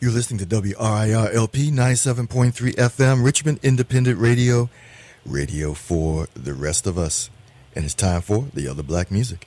You're listening to WRIR-LP 97.3 FM, Richmond Independent Radio, radio for the rest of us. And it's time for the other black music.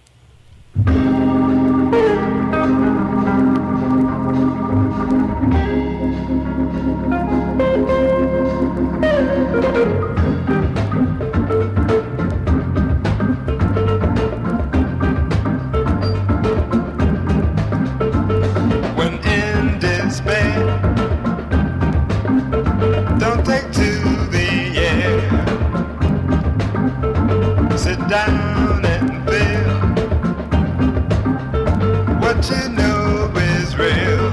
Down and feel what you know is real.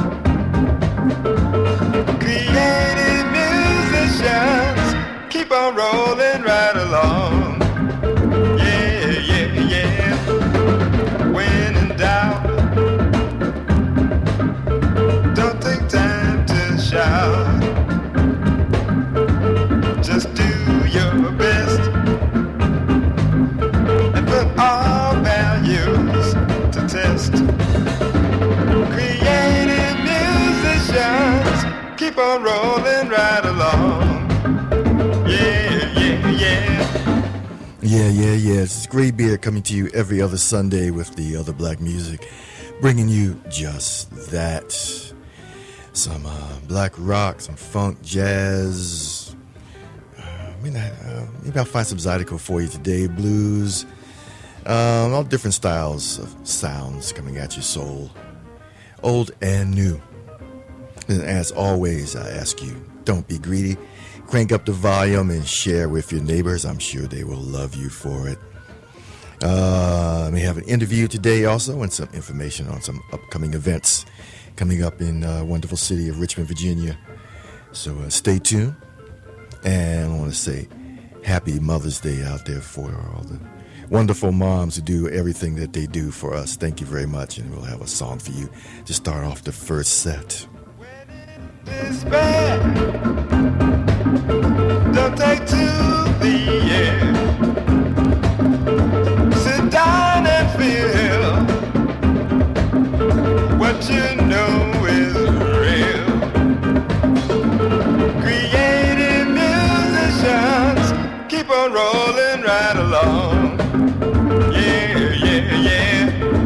Creative musicians keep on rolling right along. Yeah, yeah, yeah. When in doubt, don't take time to shout. Just do your best. All values to test. Creative musicians keep on rolling right along. Yeah, yeah, yeah. Yeah, yeah, yeah. It's Gray Beard coming to you every other Sunday with the other black music, bringing you just that. Some black rock, some funk, jazz. Maybe I'll find some Zydeco for you today. Blues. All different styles of sounds coming at your soul, old and new. And as always, I ask you, don't be greedy. Crank up the volume and share with your neighbors. I'm sure they will love you for it. We have an interview today also and some information on some upcoming events coming up in wonderful city of Richmond, Virginia. So stay tuned. And I want to say happy Mother's Day out there for all the wonderful moms who do everything that they do for us. Thank you very much, and we'll have a song for you to start off the first set. Despair, don't take to the air. Sit down and feel what you know is real. Creative musicians keep on rolling right along. Yeah, yeah, yeah.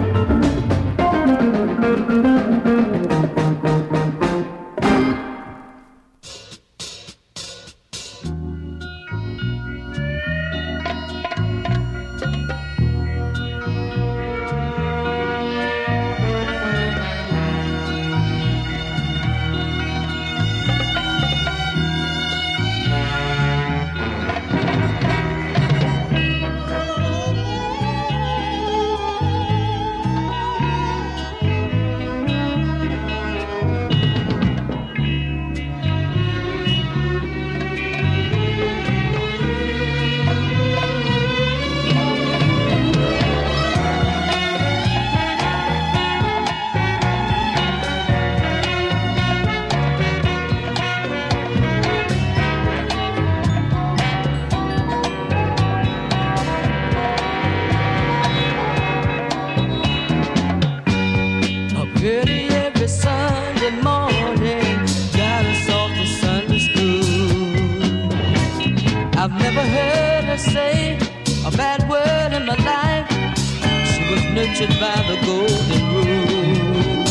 By the golden rule,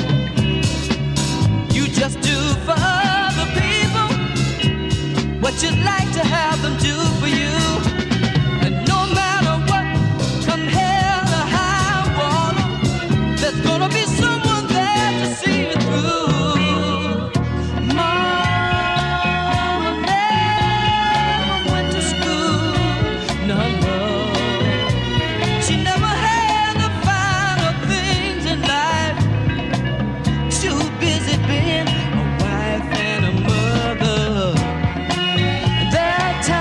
you just do for other people what you'd like to have them do for you. And no matter what, come hell or high water, there's gonna be someone there to see you through. Mama never went to school, no, no. She never had being a wife and a mother. There are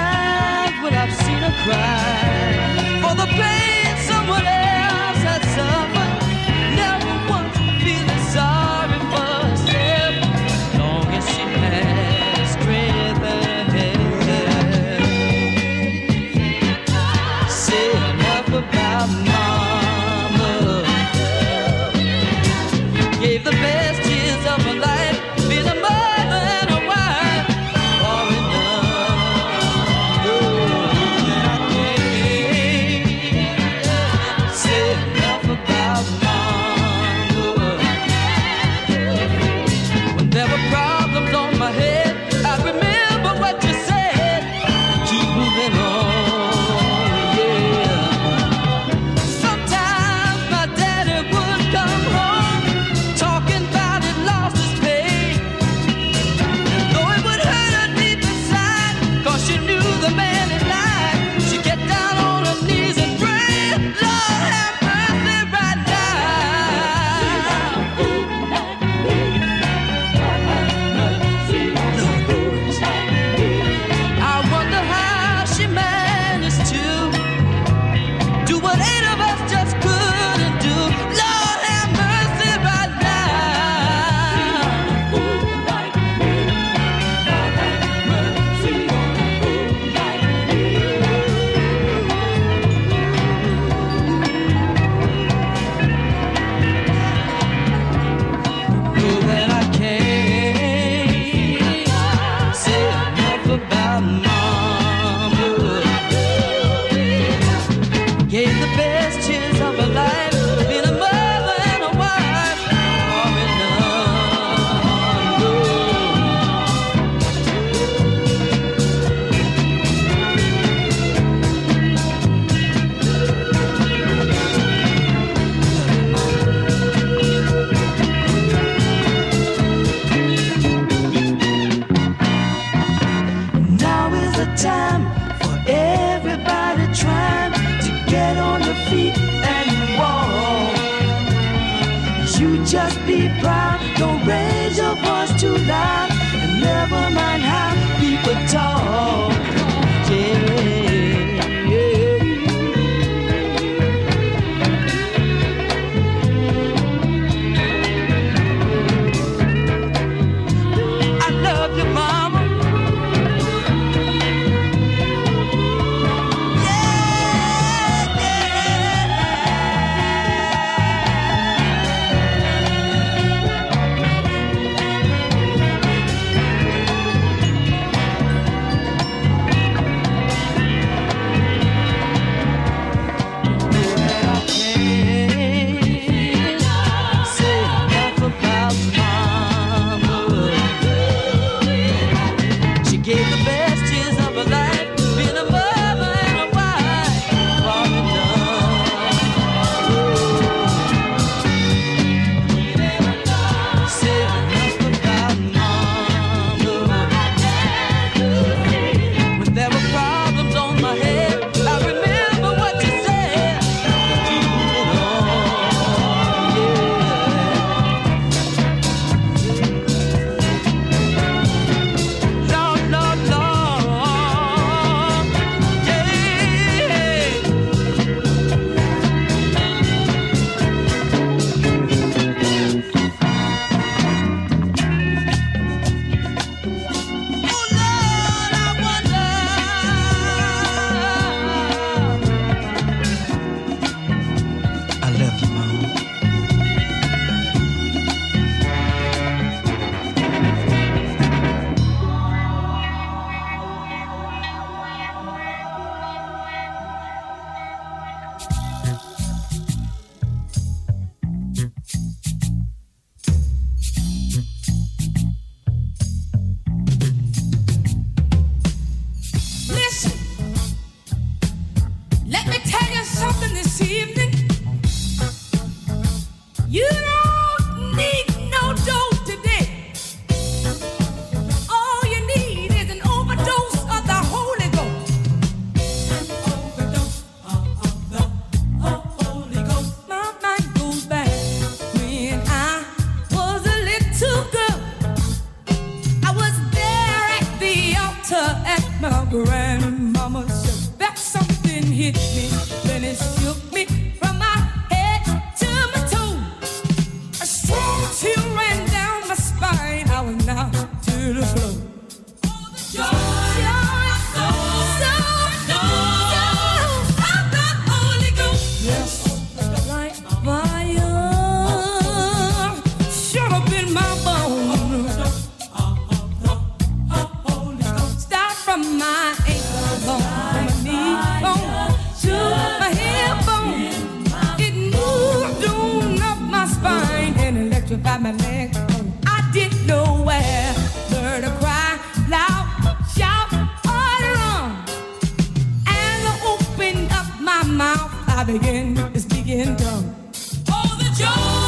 My grandmama said that something hit me, then it shook me from my head to my toe. A strong chill ran down my spine. I was knocked to the floor. Oh, the joy. By my leg, I didn't know where to cry, loud, shout, or run. And I opened up my mouth, I began to speak in tongues. Oh, the joy!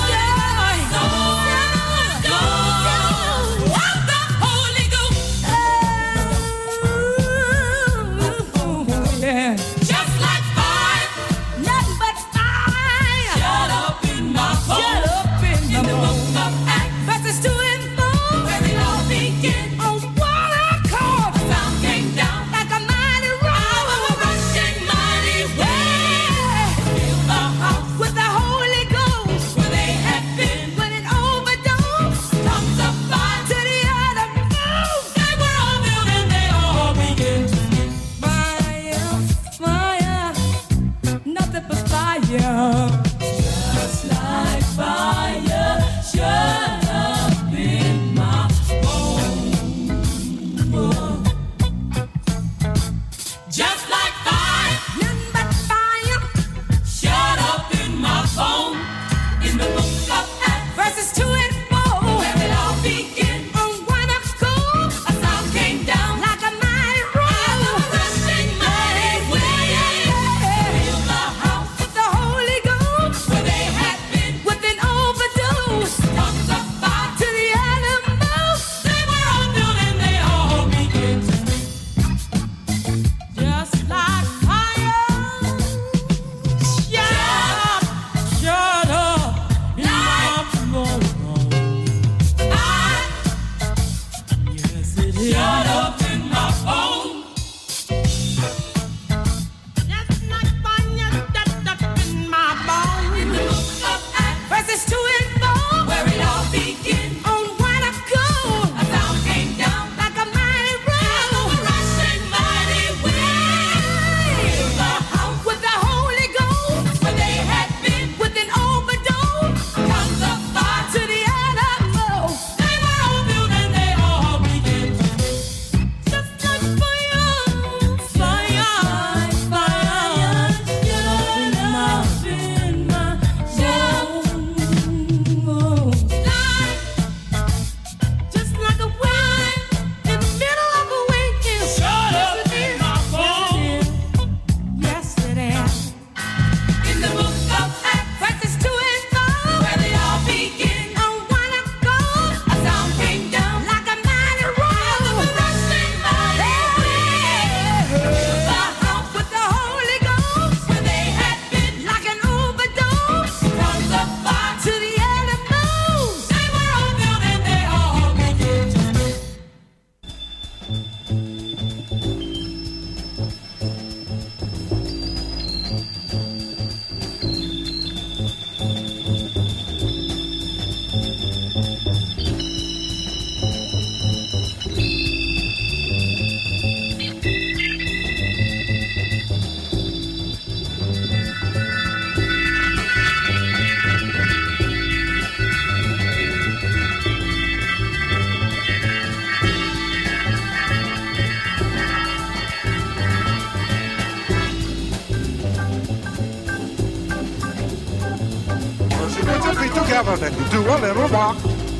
Together, then you do a little walk.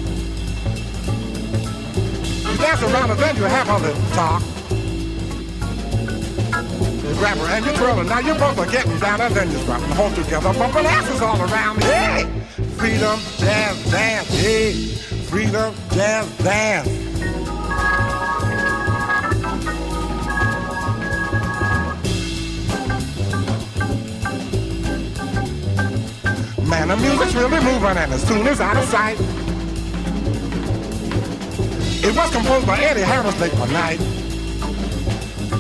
You dance around and then you have a little talk. You grab her and you twirl her. Now you both are getting down and then you strap and hold together. Bumping asses all around. Hey! Freedom, jazz, dance. Hey! Freedom, jazz, dance. Man, the music's really moving and as soon as out of sight. It was composed by Eddie Harris late one night.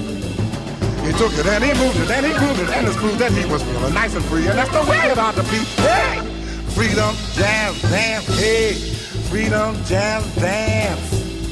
He took it and he moved it and he grooved it and it's proved that he was feeling nice and free. And that's the way it ought to be. Hey! Freedom, jazz, dance, hey! Freedom, jazz, dance.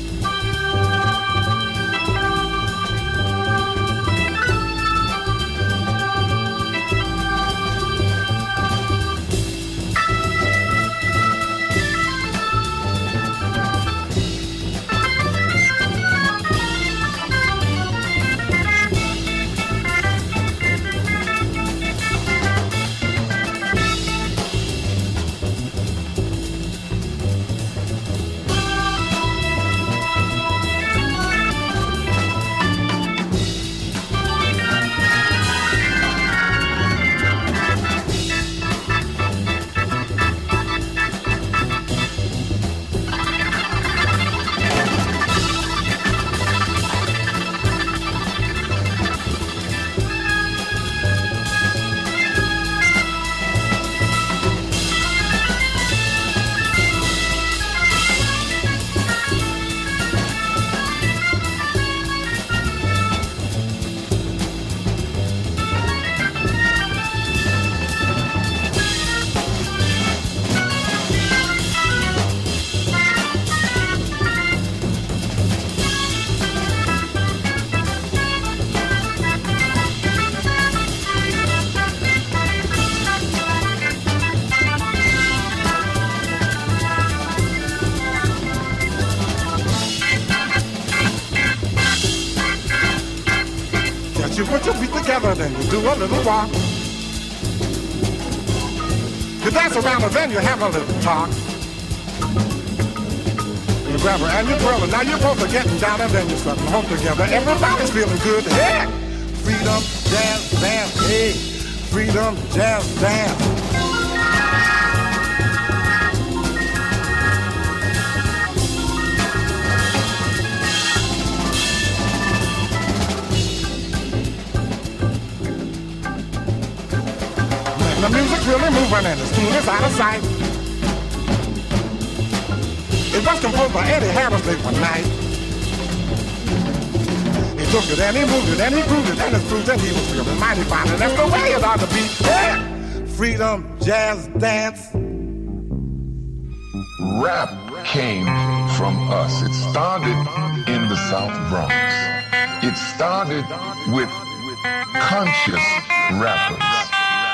You put your feet together, then you do a little walk. You dance around and then you have a little talk. You grab her and you twirl her. Now you're both are getting down and then you're starting home together. Everybody's feeling good. Hey! Freedom, jazz, dance. Hey! Freedom, jazz, dance. The music's really moving and the tune is out of sight. It was composed by Eddie Harris late one night. He took it and he moved it and he grooved it and it's proved that he was feeling mighty fine. And that's the way it ought to be. Yeah. Freedom, jazz, dance. Rap came from us. It started in the South Bronx. It started with conscious rappers.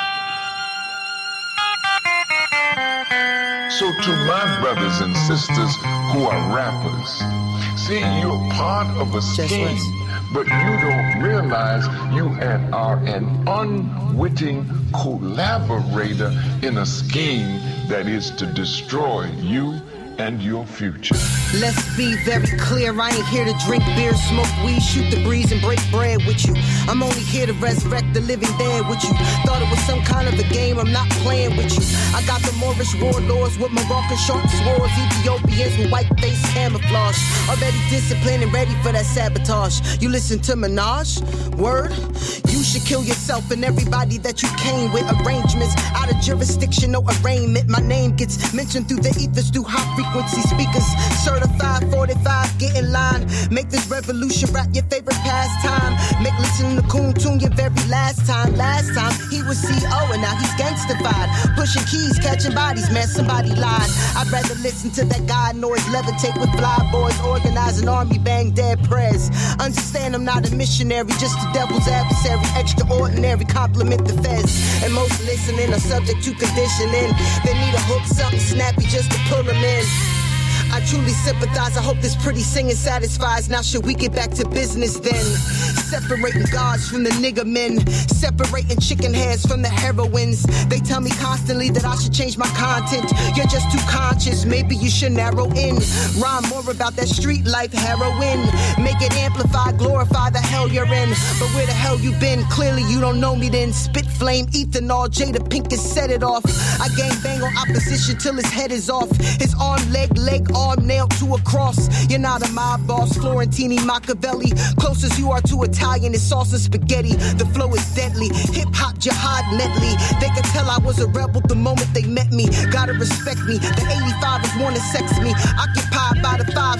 So to my brothers and sisters who are rappers, see, you're part of a scheme, but you don't realize you are an unwitting collaborator in a scheme that is to destroy you and your future. Let's be very clear, I ain't here to drink beer, smoke weed, shoot the breeze, and break bread with you. I'm only here to resurrect the living dead with you. Thought it was some kind of a game, I'm not playing with you. I got the Moorish warlords with Moroccan short swords, Ethiopians with white face camouflage. Already disciplined and ready for that sabotage. You listen to Minaj? Word? You should kill yourself and everybody that you came with. Arrangements out of jurisdiction, no arraignment. My name gets mentioned through the ethers, through high frequency speakers. Certified 45, get in line. Make this revolution rap your favorite pastime. Make listening to Coon Tune your very last time. Last time he was CO and now he's gangstified. Pushing keys, catching bodies, man, somebody lied. I'd rather listen to that guy noise levitate with fly boys. Organize an army, bang dead prayers. Understand I'm not a missionary, just the devil's adversary. Extraordinary, compliment the feds. And most listening are subject to conditioning. They need a hook, something snappy just to pull them in. I truly sympathize, I hope this pretty singing satisfies. Now should we get back to business then? Separating gods from the nigger men, separating chicken heads from the heroines. They tell me constantly that I should change my content. You're just too conscious, maybe you should narrow in. Rhyme more about that street life heroin. Make it amplify, glorify the hell you're in. But where the hell you been? Clearly you don't know me then. Spit flame, ethanol, Jada Pinkett set it off. I gang bang on opposition till his head is off. His arm, leg, arm nailed to a cross. You're not a mob boss, Florentini, Machiavelli. Closest you are to Italian is sauce and spaghetti. The flow is deadly, hip-hop jihad medley. They could tell I was a rebel the moment they met me. Gotta respect me, the 85ers wanna sex me. Occupied by the 5, still I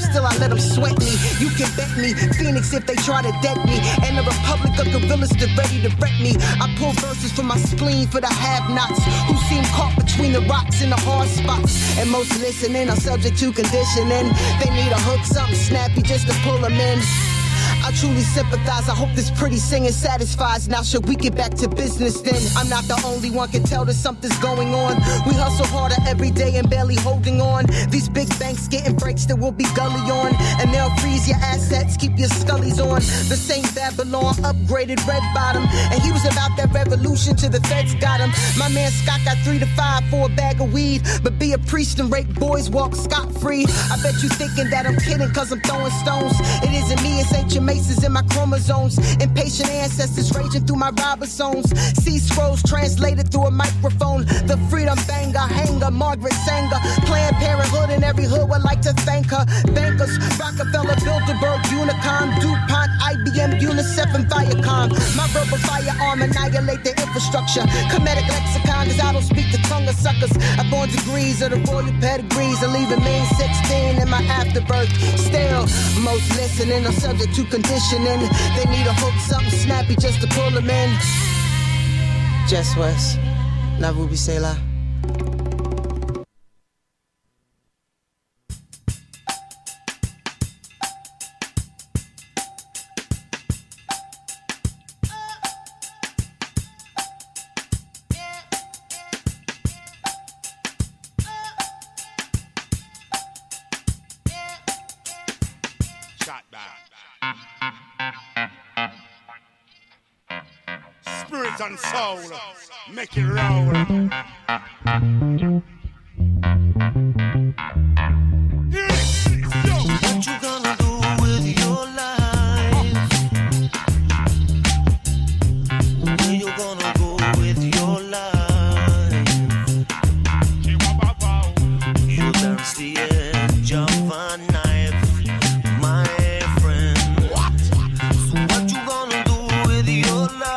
let them sweat me. You can bet me, Phoenix if they try to dead me. And the Republic of Gorillas that ready to wreck me. I pull verses from my spleen for the have-nots who seem caught between the rocks and the hard spots. And most listening are subject to conditioning. They need a hook, something snappy just to pull them in. I truly sympathize. I hope this pretty singing satisfies. Now should we get back to business then? I'm not the only one can tell that something's going on. We hustle harder every day and barely holding on. These big banks getting breaks that will be gully on. And they'll freeze your assets, keep your scullies on. The same Babylon upgraded red bottom. And he was about that revolution till the feds got him. My man Scott got 3 to 5 for a bag of weed. But be a priest and rape boys walk scot-free. I bet you thinking that I'm kidding cause I'm throwing stones. It isn't me, it's ancient Maces in my chromosomes. Impatient ancestors raging through my ribosomes. See scrolls translated through a microphone. The freedom banger, hanger, Margaret Sanger. Planned Parenthood in every hood would like to thank her. Bankers, Rockefeller, Bilderberg, Unicom, DuPont, IBM, UNICEF, and Viacom. My verbal firearm annihilate the infrastructure. Comedic lexicon, cause I don't speak the tongue of suckers. I born degrees of the royal pedigrees and leaving me 16 in my afterbirth. Still, most listening are subject to conditioning. They need a hook, something snappy just to pull them in. Just West, La Ruby Selah. Spirit and soul, make it roll. What you gonna do with your life? Where you gonna go with your life? You dance the edge of a knife, my friend. What? So what you gonna do with your life?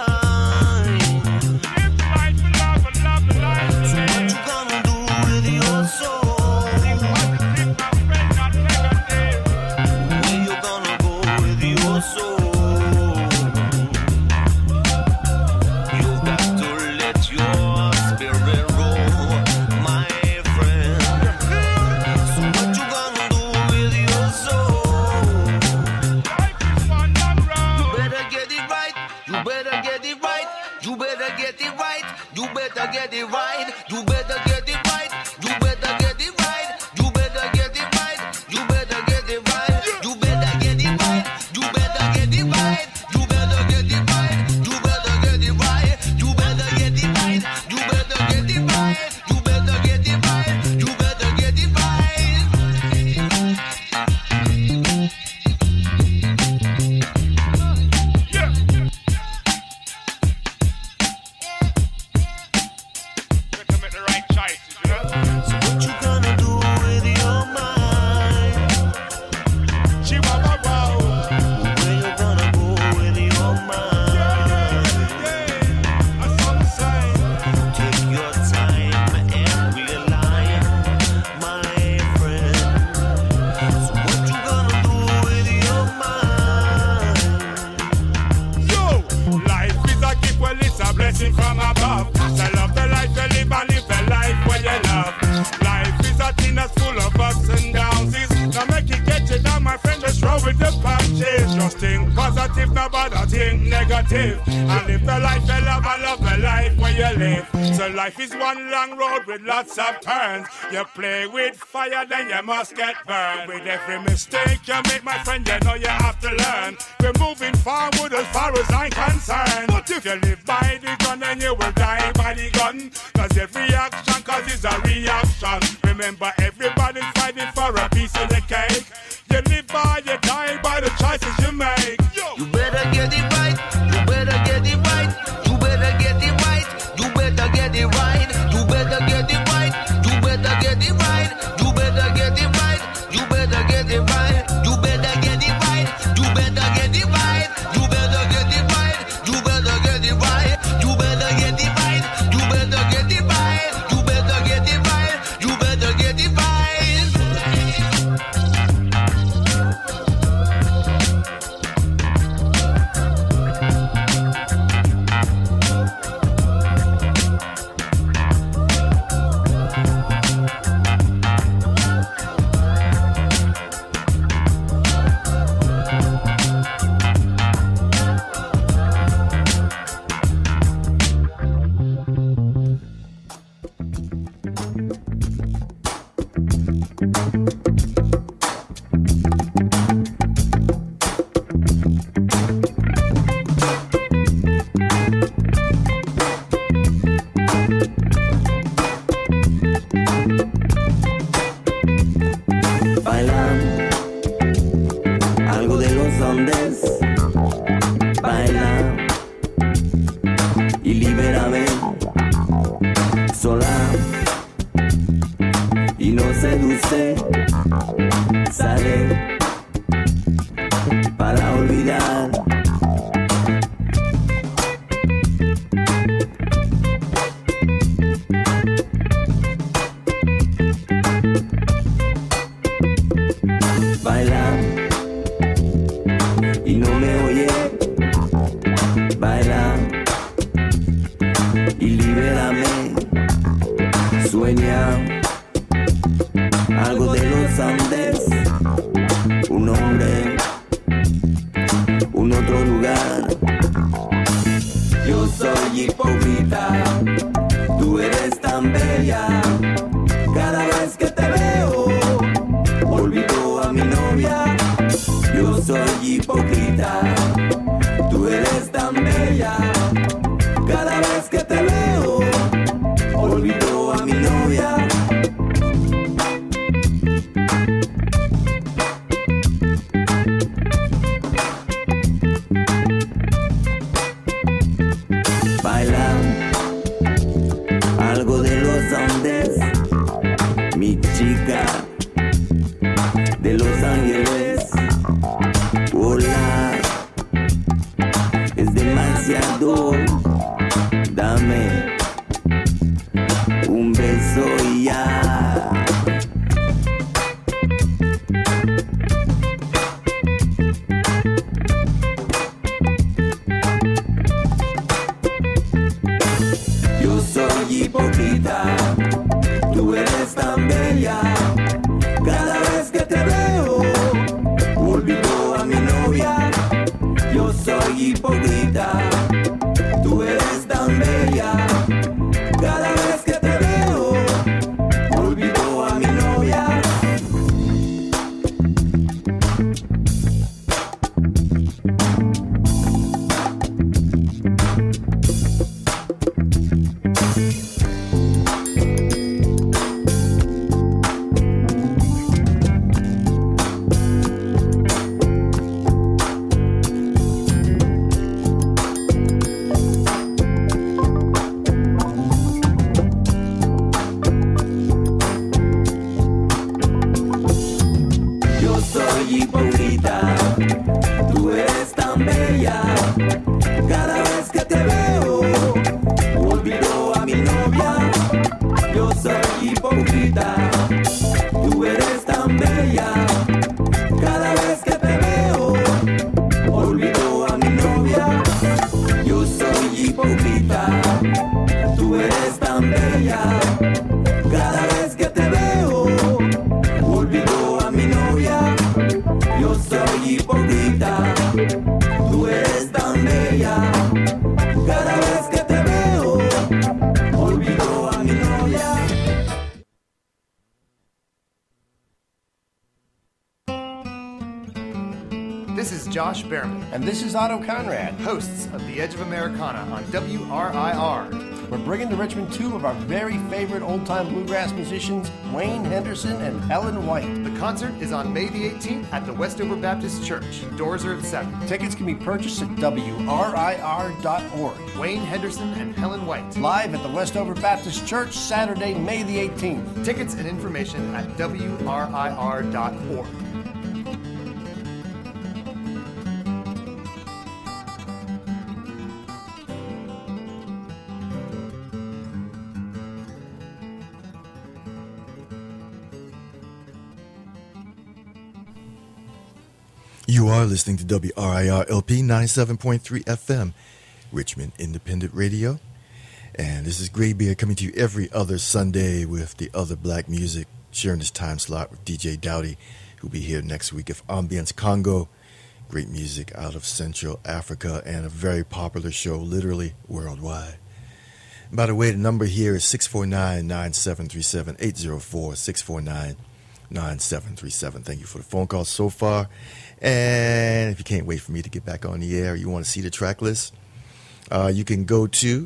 Get it right, you better get it right, you better get it right, you better get it right, you better get it right, you better get it right, you better get it right, you better get it right, you better get it right, you better get it right, you better get it right, you better get it right, you better get it from above. So love the life you live and live the life where you love. Life is a thing that's full of ups and downs. Now make it get you down, my friend, just roll with the punches. Just think positive, no bother think negative. And live the life you love and love the life where you live. So life is one long road with lots of turns. You play with fire, then you must get burned. With every mistake you make, my friend, you know you have to learn. We're moving forward as far as I'm concerned. But if you live by the gun, then you will die by the gun. Cause every action causes a reaction. Remember, everybody's fighting for a piece of the cake. You live by, you die by the choices you make. You better get it right, you better get it right, you better get it right, you better get it right, you better get it right, you better get it right, you better get it right, you better get it right, you better get it right, you better get it right, you better get it right, you better get it right, you better get it right, you better get it right, you better get it right, you better get it right. sé, sale para olvidar. Baila y no me oye, baila y libérame, sueña algo de los Andes, un hombre, un otro lugar. Yo soy hipócrita, tú eres tan bella, cada vez que te veo olvido a mi novia. Yo soy hipócrita, tú eres tan bella, cada vez que te veo olvido a mi novia. Baila algo de los Andes, mi chica de Los Ángeles. Hola, es demasiado, dame un beso y ya. Yo soy hipócrita, tú eres tan bella, cada vez que te veo olvido a mi novia. Yo soy hipócrita, tú eres tan bella, cada vez que te veo olvido a mi novia. Yo soy hipócrita, tú eres tan bella, cada vez que te veo olvido a mi novia. Yo soy hipócrita, tú eres tan bella, cada vez que te veo olvido a mi novia. Yo soy hipócrita, tú eres tan bella, cada vez que te veo olvido a mi novia. Yo soy hipócrita, tú eres tan bella, cada vez que te veo olvido a mi novia. This is Josh Behrman, And this is Otto Conrad. hosts of The Edge of Americana on WRIR. We're bringing to Richmond two of our very favorite old-time bluegrass musicians, Wayne Henderson and Helen White. The concert is on May the 18th at the Westover Baptist Church. Doors are at 7. Tickets can be purchased at WRIR.org. Wayne Henderson and Helen White. Live at the Westover Baptist Church, Saturday, May the 18th. Tickets and information at WRIR.org. You are listening to WRIR LP 97.3 FM, Richmond Independent Radio. And this is Graybeard coming to you every other Sunday with the other black music, sharing this time slot with DJ Dowdy, who'll be here next week of Ambience Congo. Great music out of Central Africa and a very popular show, literally worldwide. And by the way, the number here is 649-9737, 804-649-9737. Thank you for the phone calls so far. And if you can't wait for me to get back on the air, you want to see the track list, you can go to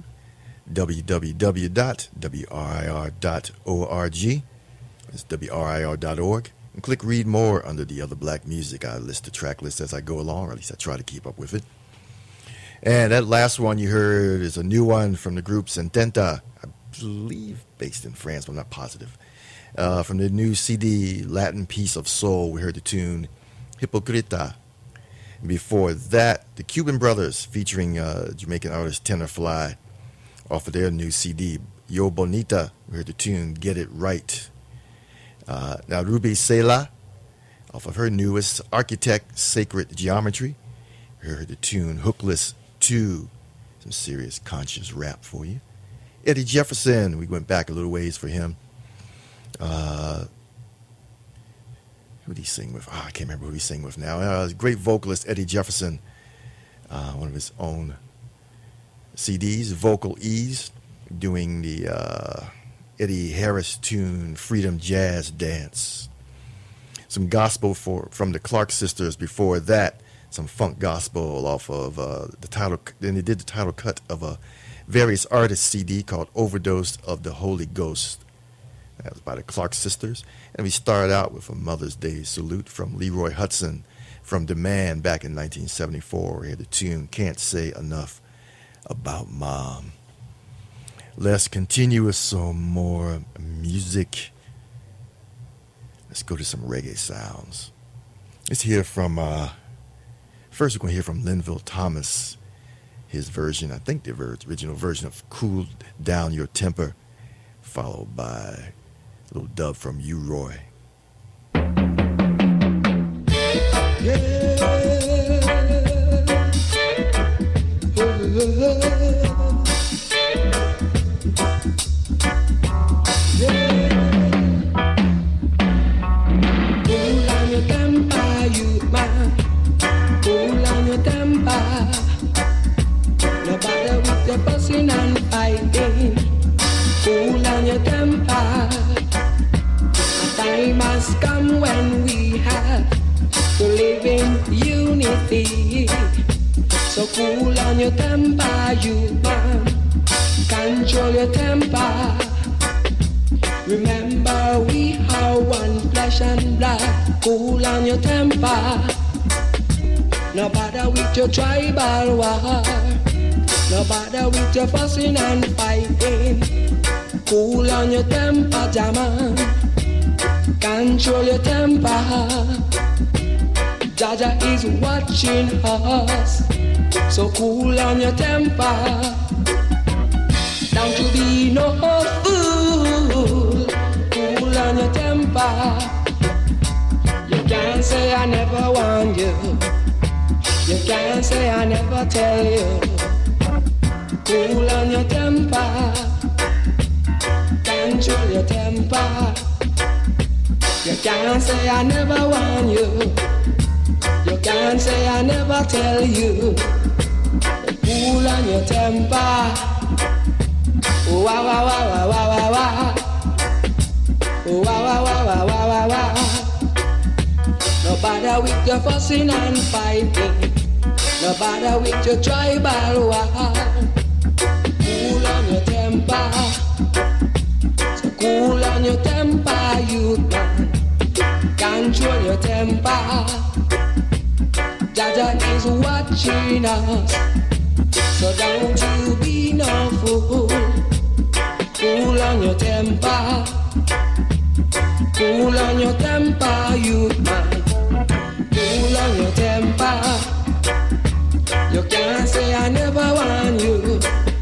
www.wrir.org. It's wrir.org. And click Read More under the other black music. I list the track list as I go along, or at least I try to keep up with it. And that last one you heard is a new one from the group Sententa, I believe based in France, but I'm not positive. From the new CD, Latin Piece of Soul, we heard the tune Hipocrita. And before that, the Cuban Brothers featuring Jamaican artist Tenor Fly off of their new CD, Yo Bonita, we heard the tune Get It Right. Now Ruby Sela, off of her newest Architect Sacred Geometry, we heard the tune Hookless 2, some serious conscious rap for you. Eddie Jefferson, we went back a little ways for him. Who did he sing with? I can't remember who he sang with now. Great vocalist Eddie Jefferson, one of his own CDs, Vocal Ease, doing the Eddie Harris tune Freedom Jazz Dance. Some gospel from the Clark Sisters before that, some funk gospel off of the title. Then they did the title cut of a various artists CD called Overdose of the Holy Ghost. That was by the Clark Sisters. And we started out with a Mother's Day salute from Leroy Hudson from Demand back in 1974. We had the tune Can't Say Enough About Mom. Let's continue with some more music. Let's go to some reggae sounds. Let's hear from, first we're going to hear from Linville Thomas, his version, I think the original version of Cool Down Your Temper, followed by a little dub from U. Roy. Fussing and fighting, cool down your temper. A time has come when we have to live in unity. So cool down your temper, you man. Control your temper. Remember we are one flesh and blood. Cool down your temper. No bother with your tribal war. No bother with your fussing and fighting. Cool on your temper, Jaman. Control your temper. Jaja is watching us. So cool on your temper. Don't you be no fool. Cool on your temper. You can't say I never warned you. You can't say I never tell you. Cool on your temper, control your temper. You can't say I never warn you. You can't say I never tell you. Cool on your temper. Oh, wah, wah, wah, wah, wah, wah, wah. Oh, wah, wah, wah, wah, wah, wah, wah. No bother with your fussing and fighting. No bother with your tribal war. Cool on your temper. So cool on your temper, you man. Control your temper. Jaja is watching us. So don't you be no fool. Cool on your temper. Cool on your temper, you man. Cool on your temper. You can't say I never warned you.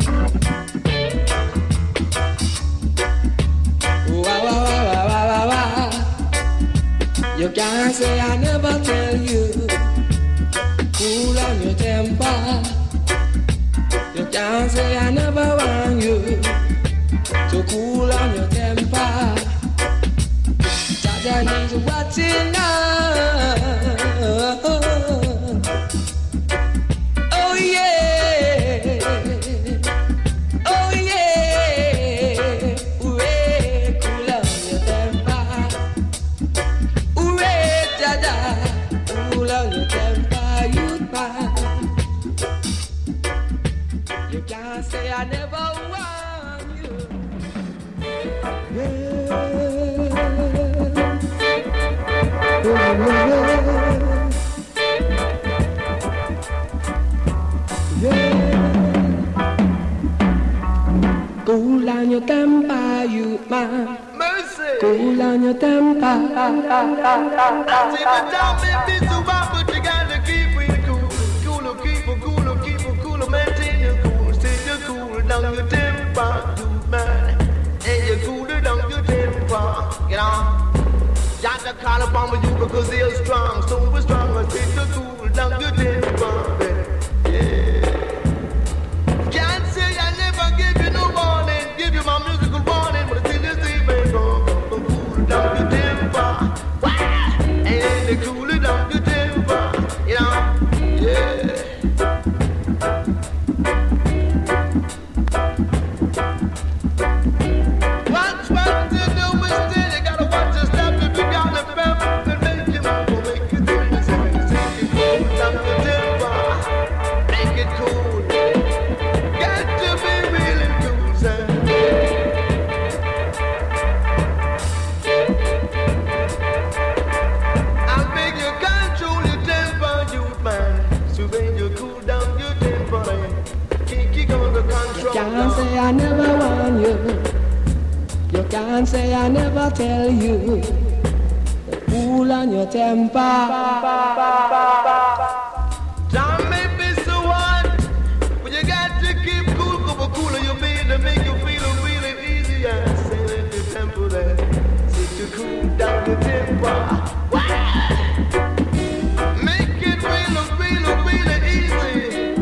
You can't say I never tell you. Cool on your temper. You can't say I never warn you. So cool on your temper. Jaja is watching us. Oh yeah. Oh yeah. Hooray, cool on your temper. Hooray, Jaja, cool on your temper, you man. You can't say I never want you. Cool on your temper, you man. Mercy. Cool on on your temper. I see the time may be so hot, but you gotta keep it cool. Cooler, keep it cooler, maintain your cool. Stay your cool down your temper, you man. And you cooler down your temper, you know. Shot the collar bomb with you because they're strong, so we're strong. Stay your cool down your temper, yeah. Can't say I never give you no warning, give you my musical warning, but still you see me go cool down your temper. And they cool it down your temper, you know, yeah. Watch what you do instead, you gotta watch your step if you got a pep and make you move, make it do the same, take it cool down your temper, make it cool. Got to be really cool, son. I make you control your temper, you man. So when you cool down your temper, keep on the control. You can't say I never want you. You can't say I never tell you. Cool on your temper. Time may be so hot, but you got to keep cool, cooler you feel to make you feel really easy. I say let your temper there, sit to cool down your temper. Make it really easy,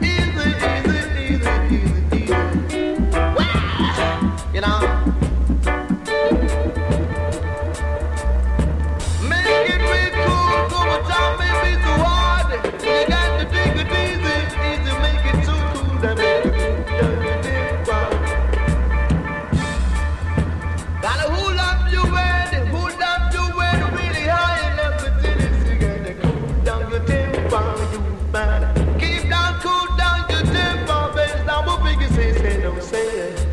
easy. You know. Make it real cool, but time may be so hard. You got to take it easy, make it so cool that make it cool down your temper. Gotta hold up your way, really high enough to tell you gotta cool down your temper, you man. Keep down, cool down your temper, baby. Now what big you say, don't say it.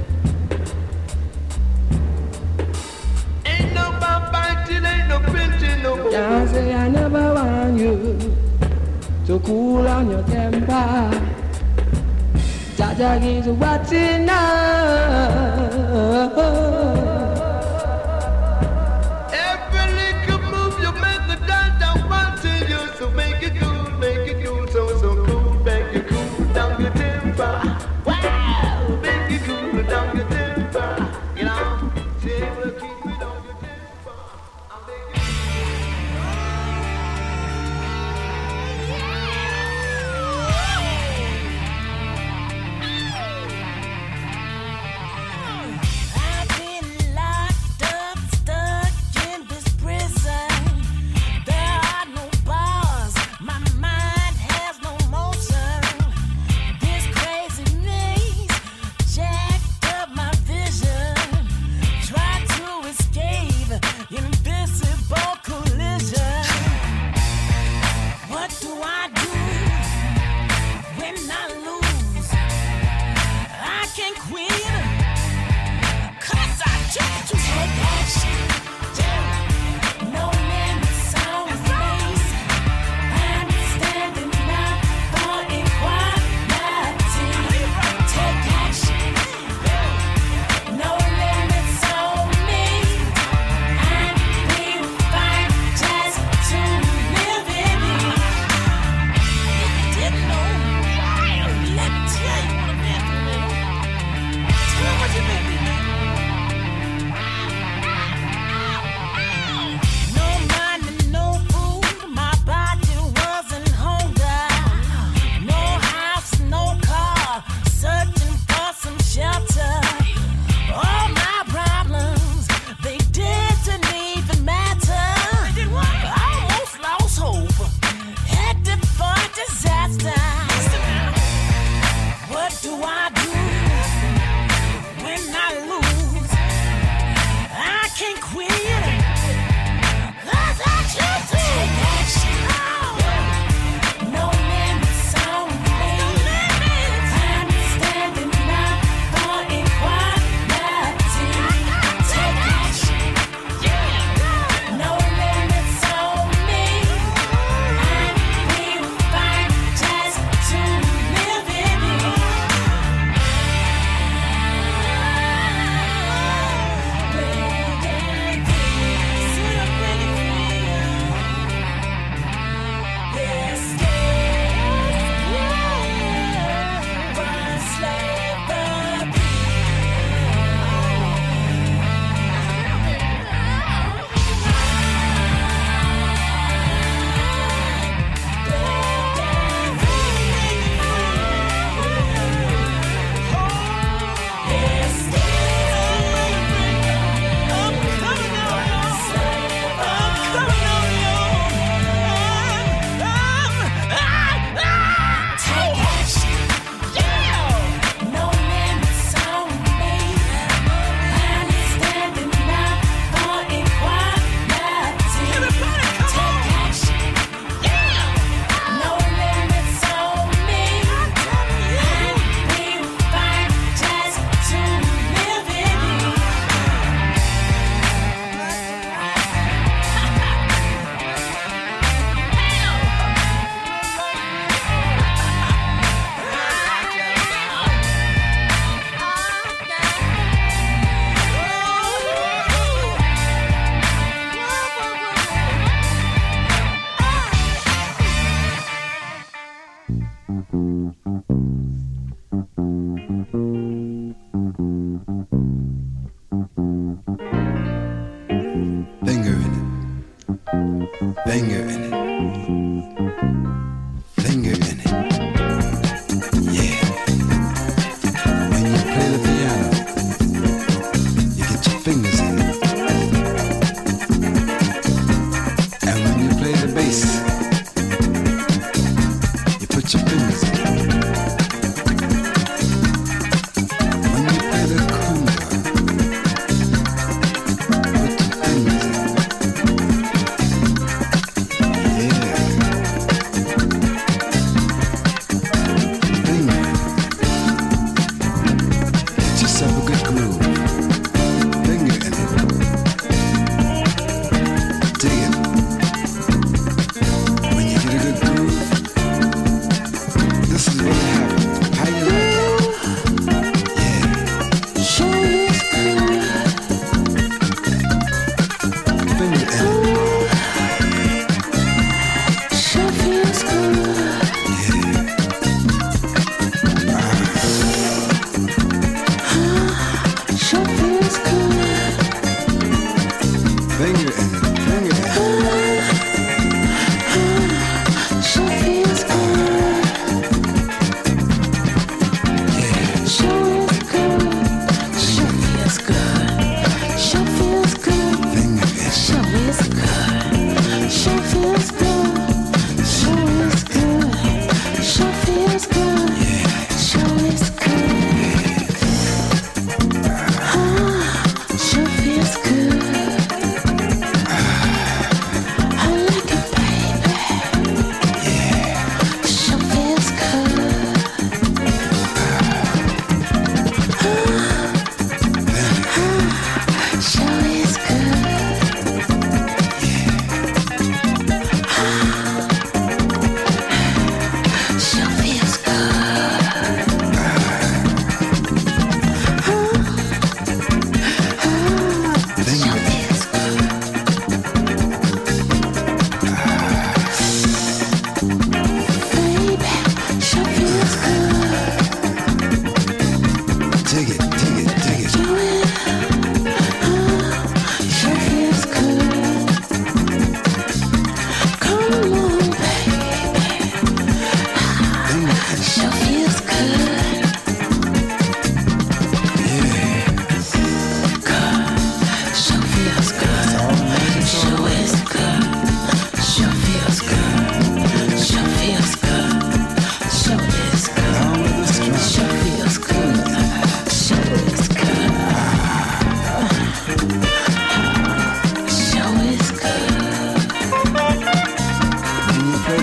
Ain't no fighting, ain't no pinching, no. Can't say I never want you to cool on your temper. Jaja is watching now. Every little move you make the dance down wanting you, so make it cool, so cool, make it cool down your temper. Wow, make it cool down your temper. You know, say we'll keep it on your temper. I'm making I've been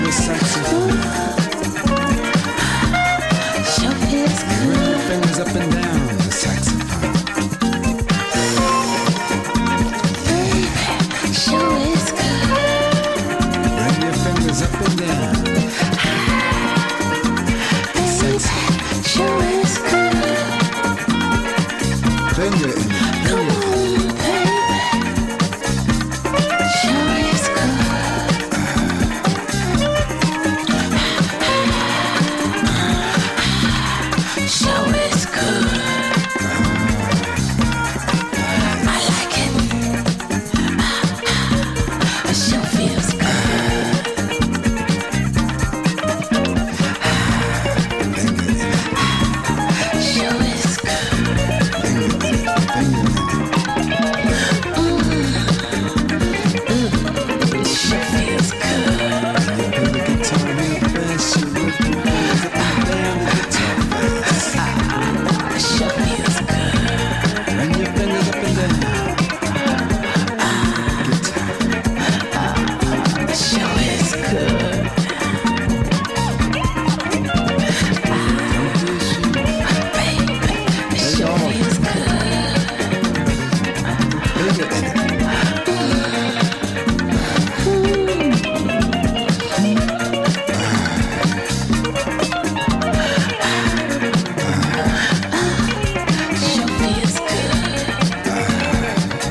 the saxophone. Sure feels good. Bring your fingers up and down the saxophone. Baby, sure is good. Bring your fingers up and down. Baby, sure is good. Finger in it. Come on, baby. Sure is good. Sure is good. I like it. It sure feels good. Sure is good. Sure feels good. Sure feels good. Bring your fingers up and down. Sure is good. Baby, it sure feels Sure feels good.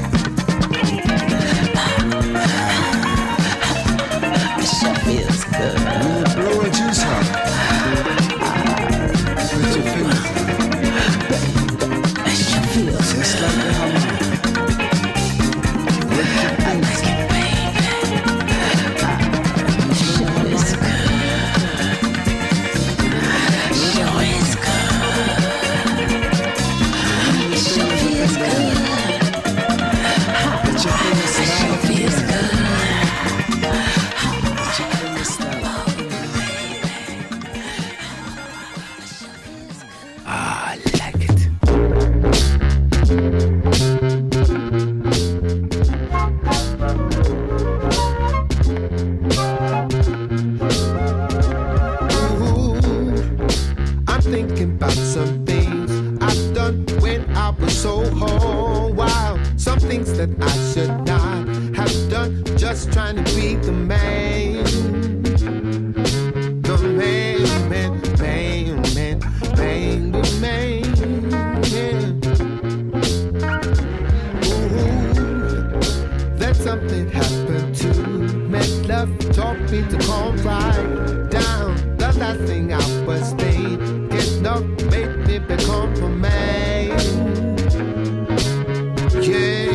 Sure feels good. Blow a juice out. Put your fingers It sure feels just like the harmony. I like it, baby. Sure is good. Sure is good. Sure feels good. Put your fingers It sure slide. feels good. Put your fingers slide. I like it. I'm thinking about some things I've done when I was so whole. Wow, some things that I should not have done, just trying to be the man. The man, yeah. Ooh, that something happened to me. Love taught me to calm right down. The last thing I was thinking of made me become a man. Yeah.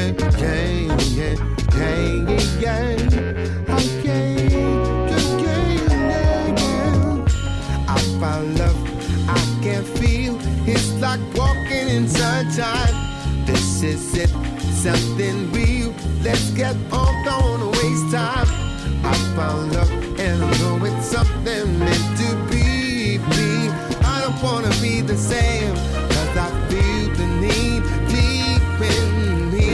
I found love I can feel. It's like walking in sunshine. This is it, something real. Let's get on, don't wanna waste time. I found love and I know it's something meant to be me. I don't wanna be the same, cause I feel the need deep in me.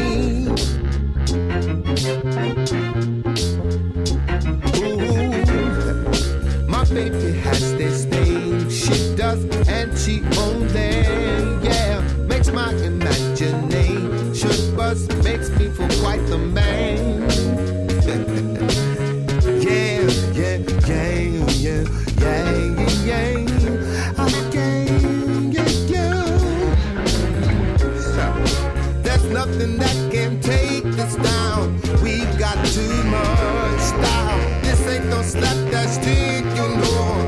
Ooh, my baby has this thing she does, and she only, yeah, makes my imagination buzz, makes me feel quite the man. There's nothing that can take us down. We got too much style. This ain't no slapdash thing, you know.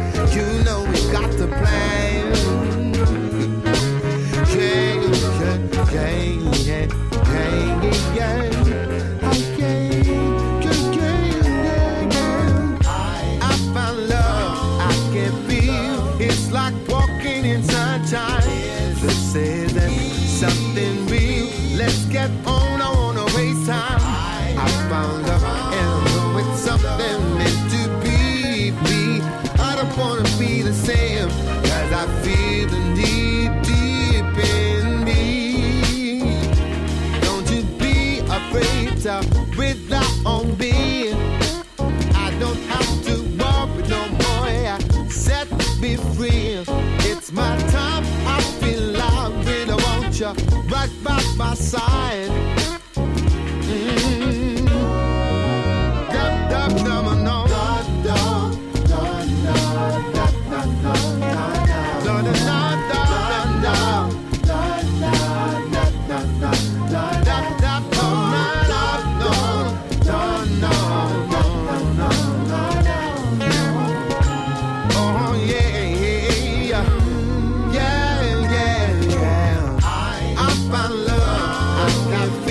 be free. It's my time, I feel I really want you right by my side. I found love. I got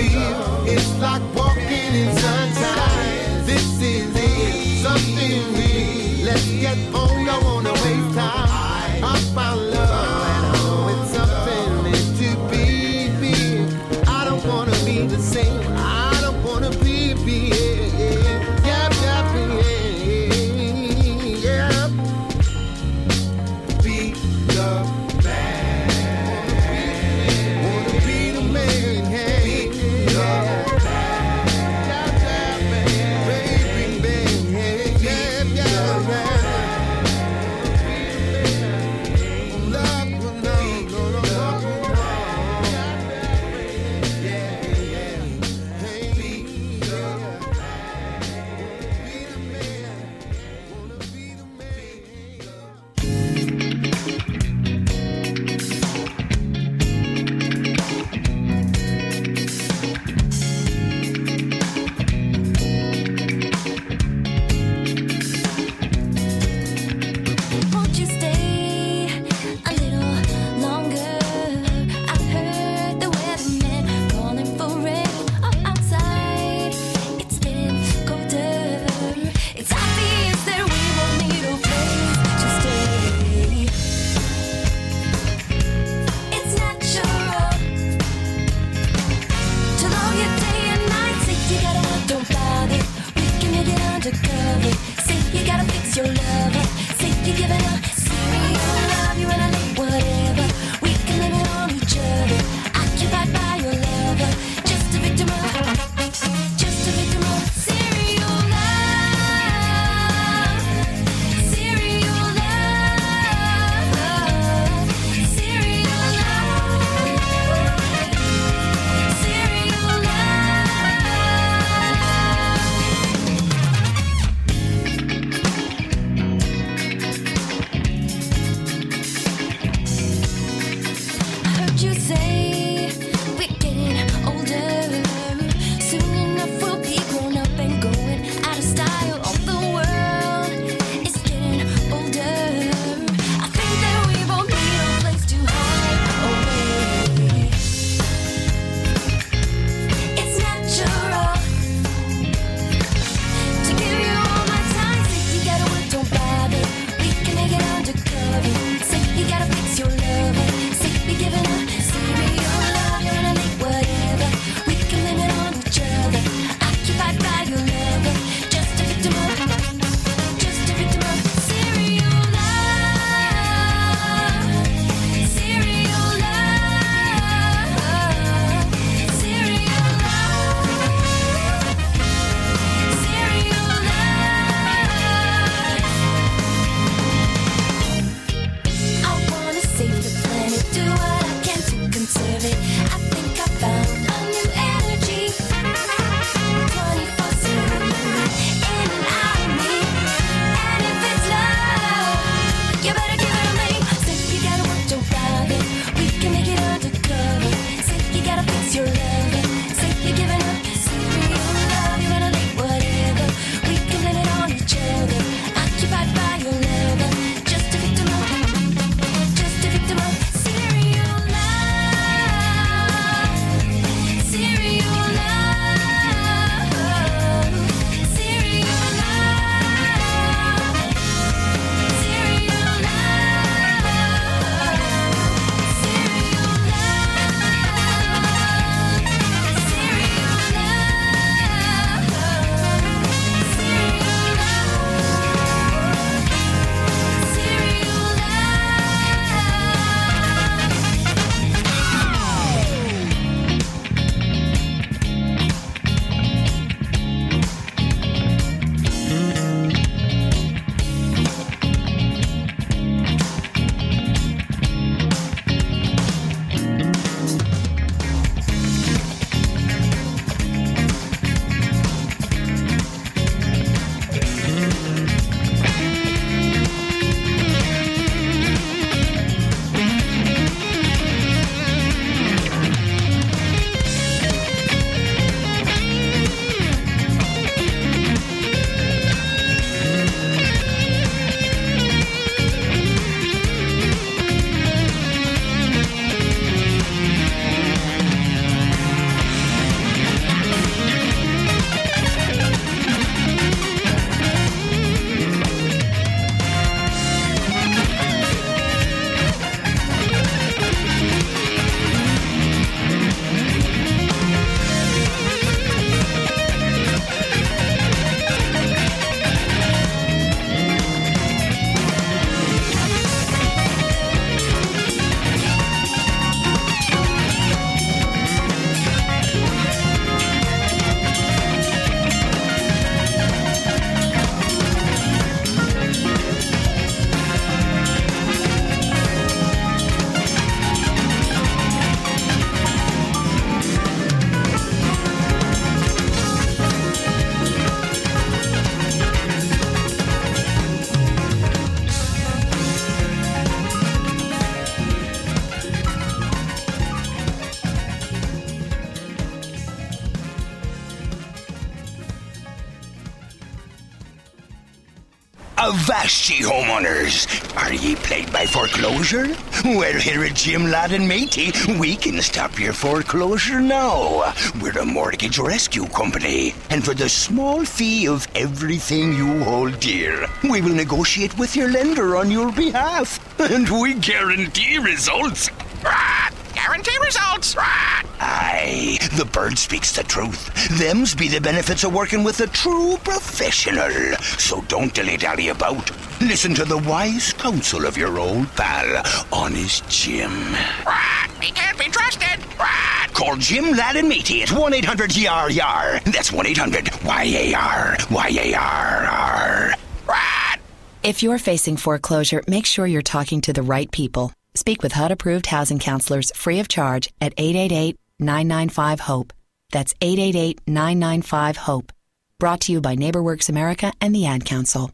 Avast ye homeowners! Are ye plagued by foreclosure? Well, here at Jim Ladd and Matey, we can stop your foreclosure now. We're a mortgage rescue company, and for the small fee of everything you hold dear, we will negotiate with your lender on your behalf, and we guarantee results. Guarantee results. Aye, the bird speaks the truth. Them's be the benefits of working with a true professional. So don't dilly-dally about. Listen to the wise counsel of your old pal, Honest Jim. He can't be trusted. Call Jim Ladd and Matey at 1-800-YAR-YAR. That's 1-800-YAR. Y-A-R-R. If you're facing foreclosure, make sure you're talking to the right people. Speak with HUD-approved housing counselors free of charge at 888-995-HOPE. That's 888-995-HOPE. Brought to you by NeighborWorks America and the Ad Council.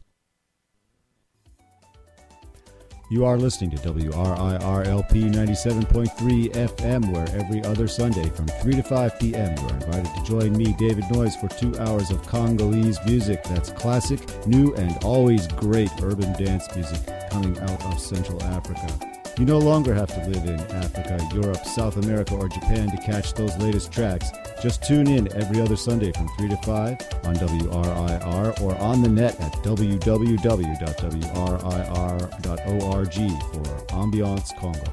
You are listening to WRIR-LP 97.3 FM, where every other Sunday from 3 to 5 p.m. you are invited to join me, David Noyes, for 2 hours of Congolese music. That's classic, new, and always great urban dance music coming out of Central Africa. You no longer have to live in Africa, Europe, South America, or Japan to catch those latest tracks. Just tune in every other Sunday from 3 to 5 on WRIR or on the net at www.wrir.org for Ambiance Congo.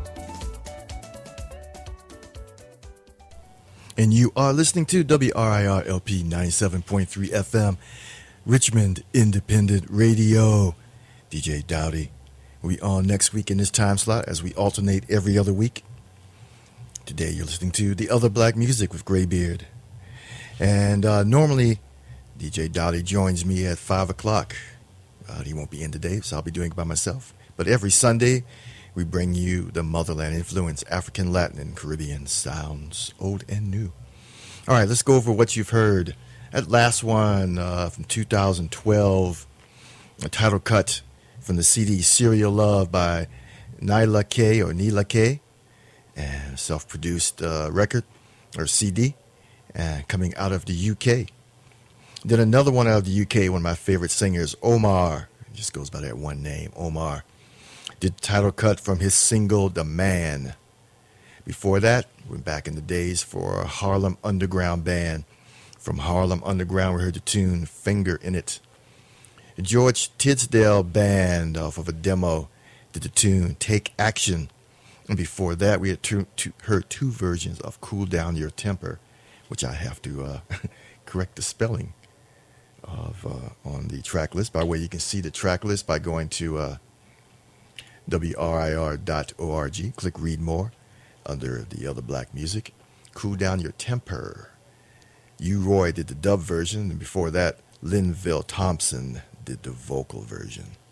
And you are listening to WRIR LP 97.3 FM, Richmond Independent Radio. DJ Dowdy. We on next week in this time slot as we alternate every other week. Today you're listening to The Other Black Music with Graybeard. And normally DJ Dowdy joins me at 5 o'clock. He won't be in today, so I'll be doing it by myself. But every Sunday we bring you the motherland influence, African, Latin, and Caribbean sounds, old and new. All right, let's go over what you've heard. That last one from 2012, a title cut from the CD Serial Love by Nyla K or Nila K, and self-produced record or CD coming out of the UK. Then another one out of the UK, one of my favorite singers, Omar, it just goes by that one name, Omar, did title cut from his single The Man. Before that, we're back in the days for a Harlem Underground band. From Harlem Underground, we heard the tune Finger in It. The George Tisdale Band, off of a demo, did the tune Take Action. And before that, we had heard two versions of Cool Down Your Temper, which I have to correct the spelling of on the track list. By the way, you can see the track list by going to WRIR.org. Click Read More under the Other Black Music. Cool Down Your Temper. U-Roy did the dub version, and before that, Linville Thompson did the vocal version.